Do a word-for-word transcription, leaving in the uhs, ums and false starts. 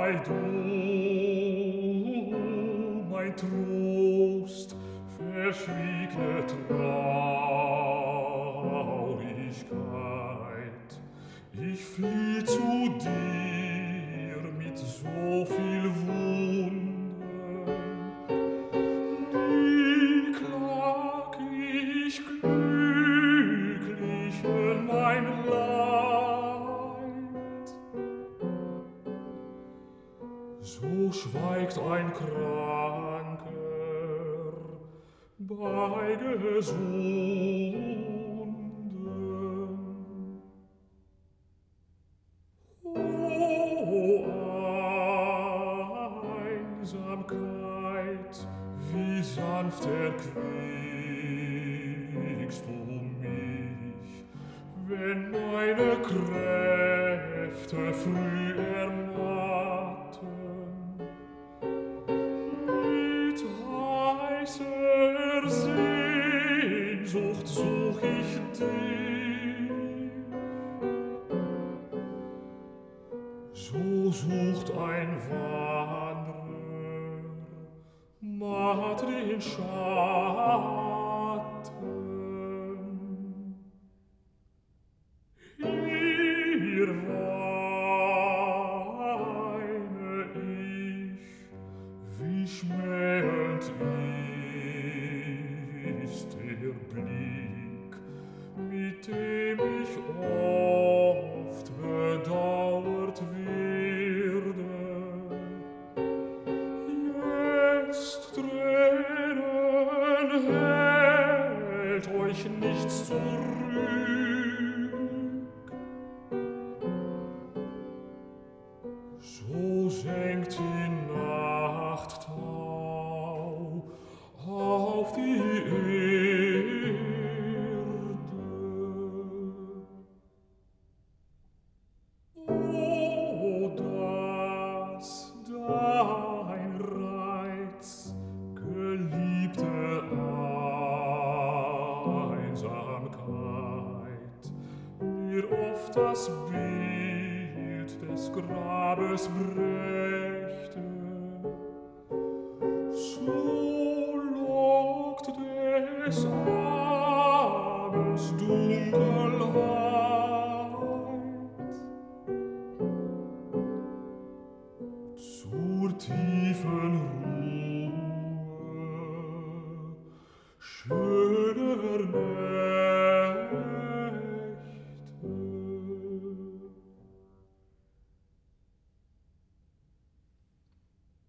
sei du mein Trost, verschwiegene Traurigkeit. Ich flieh zu dir mit so viel Wunden, nie klag ich glücklich in mein Leid. So schweigt ein Kranker bei Gesunden. O Einsamkeit, wie sanft erquickst du mich, wenn meine Kräfte früh ermatten. Mit heißer Sehnsucht such ich dich, so sucht ein Wanderer matt den Schatten. Hier weine ich, wie schmähend ist der Blick, mit dem ich oft bedauert werde. Jetzt Tränen hält euch nichts zurück. So senkt die Nachttau auf die Erde. O, dass dein Reiz, geliebte Einsamkeit, mir oft das Bild des Grabes brächte, so lockt des Abends Dunkelheit zur tiefen